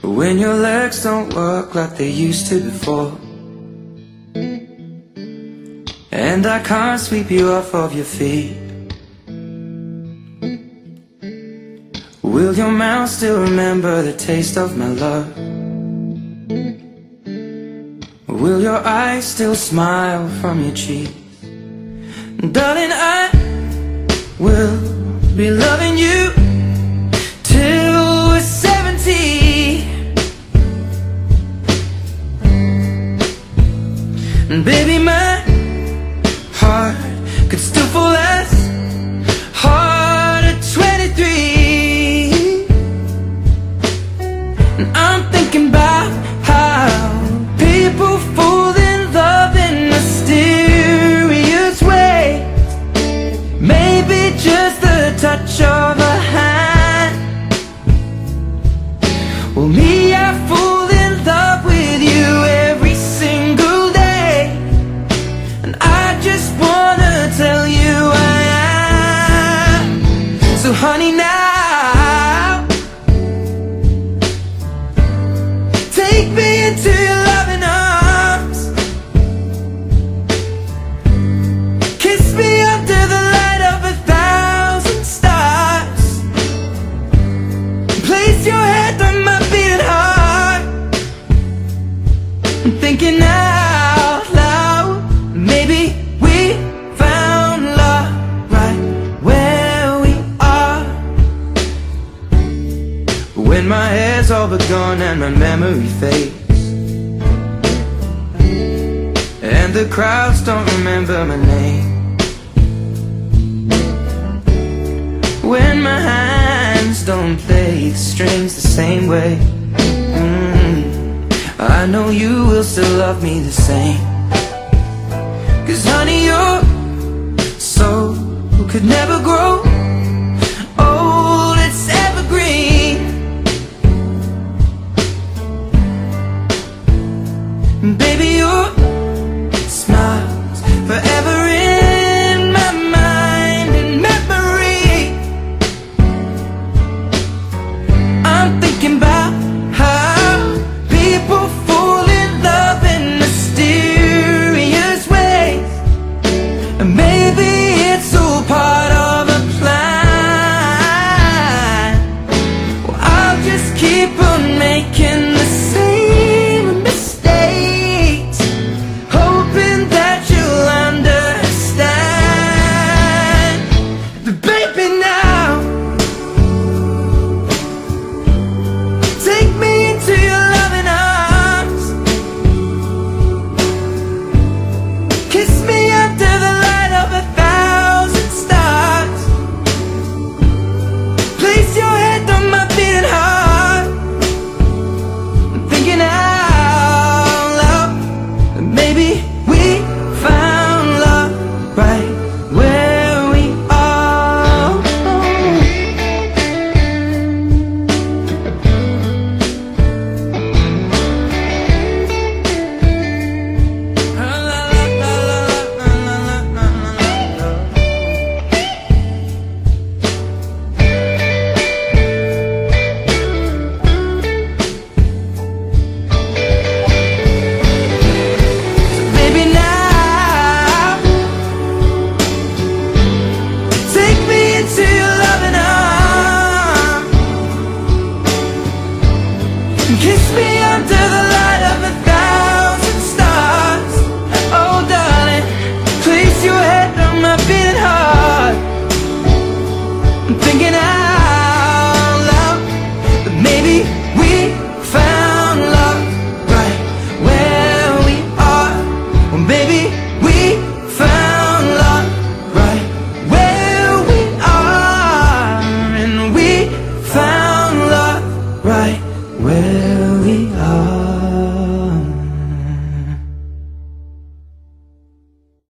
When your legs don't work like they used to before, and I can't sweep you off of your feet, will your mouth still remember the taste of my love? Will your eyes still smile from your cheeks? Darling, I will be loving you till we're 70. And baby, my heart could still fall as hard at 23. And I'm thinking about how people fall in love in mysterious ways. Maybe just the touch of a hand. Well, me, I fall in love with you every single day, and I just wanna tell you I am. So honey, now take me into your loving arms. Kiss me under the light of 1,000 stars. Place your head on my beating heart. I'm thinking out loud, maybe we found love right where we are. When my hair's all but gone and my memory fades, and the crowds don't remember my name, when my hands don't play the strings the same way, I know you will still love me the same. 'Cause honey, your soul could never grow old, it's evergreen. And baby, your smile's forever in my mind and memory. I'm thinking about how people fall in love in mysterious ways, and maybe it's all part of a plan. Well, I'll just keep on making the same mistakes, hoping that you'll understand. But baby, now take me into your loving arms. Kiss me under the light of 1,000 stars. Place your head on my beating heart. I'm thinking out loud that maybe we found love right where we are. Baby, now take me into your loving arms. Kiss me under the light of 1,000